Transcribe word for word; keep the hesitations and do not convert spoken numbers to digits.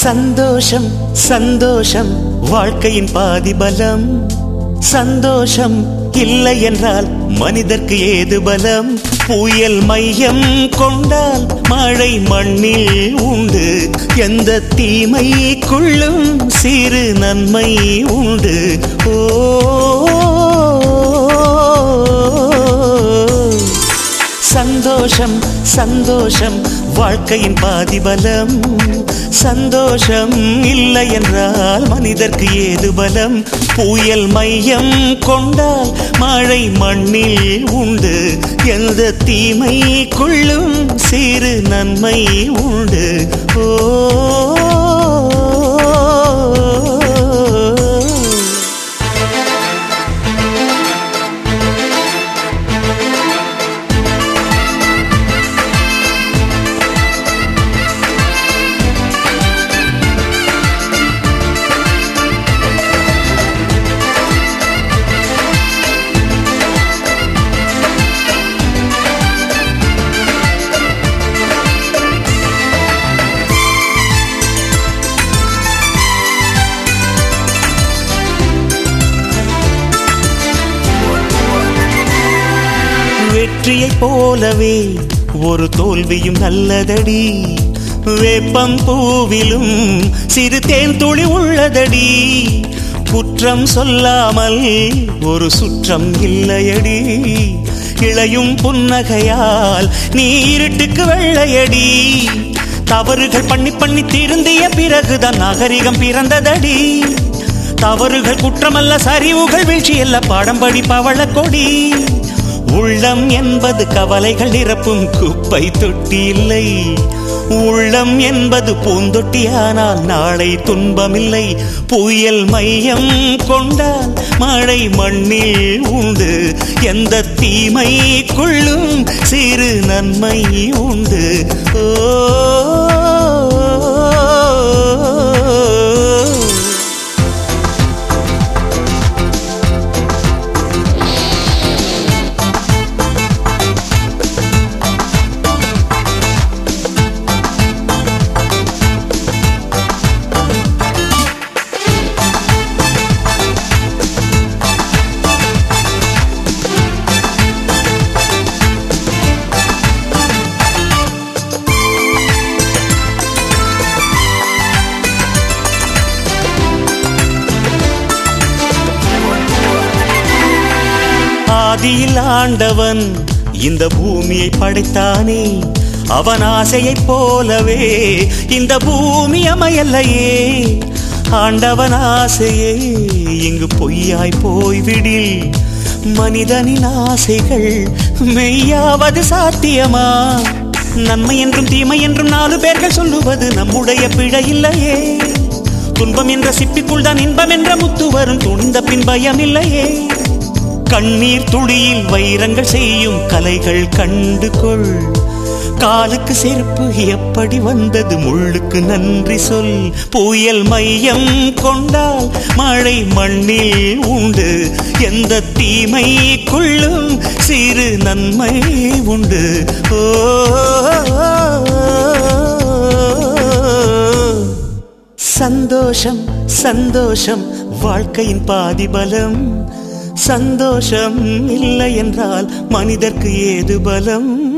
சந்தோஷம் சந்தோஷம் வாழ்க்கையின் பாதி பலம். சந்தோஷம் இல்லை என்றால் மனிதர்க்கு ஏது பலம்? புயல் மையம் கொண்டால் மழை மண்ணில் உண்டு. எந்த தீமைக்குள்ளும் சிறு நன்மை உண்டு. ஓ சந்தோஷம் சந்தோஷம் வாழ்க்கையின் பாதி பலம். சந்தோஷம் இல்லை என்றால் மனிதர்க்கு ஏது பலம்? புயல் மையம் கொண்டால் மழை மண்ணில் உண்டு. எந்த தீமைக்குள்ளும் சிறு நன்மை உண்டு. ஓ வெற்றியை போலவே ஒரு தோல்வியும் நல்லதடி. வேப்பம் பூவிலும் சிறு தேன் துளி உள்ளதடி. குற்றம் சொல்லாமல் ஒரு சுற்றம் இல்லையடி. இளையும் புன்னகையால் நீ இருட்டுக்கு வெள்ளையடி. தவறுகள் பண்ணி பண்ணி திருந்திய பிறகுதான் நாகரிகம் பிறந்ததடி. தவறுகள் குற்றமல்ல, சரிவுகள் வீழ்ச்சியல்ல, பாடம்படி பவள கொடி. உள்ளம் என்பது கவலைகள் நிரப்பும் குப்பை தொட்டி இல்லை. உள்ளம் என்பது பூந்தொட்டியானால் நாளை துன்பமில்லை. புயல் மையம் கொண்டால் மழை மண்ணில் உண்டு. எந்த தீமைக்குள்ளும் சிறு நன்மை உண்டு. ஓ ஆதியில் ஆண்டவன் இந்த பூமியை படைத்தானே. அவன் ஆசையைப் போலவே இந்த பூமி அமையல்லையே. ஆண்டவன் ஆசையே இங்கு பொய்யாய் போய்விடில். மனிதனின் ஆசைகள் மெய்யாவது சாத்தியமா? நன்மை என்றும் தீமை என்றும் நாலு பேர்கள் சொல்லுவது நம்முடைய பிழை இல்லையே. துன்பம் என்ற சிப்பிக்குள் தான் இன்பம் என்ற முத்து வரும். துணிந்த பின் பயம் இல்லையே. கண்ணீர் துளியில் வைரங்கள் செய்யும் கலைகள் கண்டு கொள். காலுக்கு செருப்பு எப்படி வந்தது, முள்ளுக்கு நன்றி சொல். புயல் மையம் கொண்டால் மழை மண்ணில் உண்டு. எந்த தீமைக்குள்ளும் சிறு நன்மை உண்டு. ஓ சந்தோஷம் சந்தோஷம் வாழ்க்கையின் பாதி பலம். சந்தோஷம் இல்லை என்றால் மனிதர்க்கு ஏது பலம்?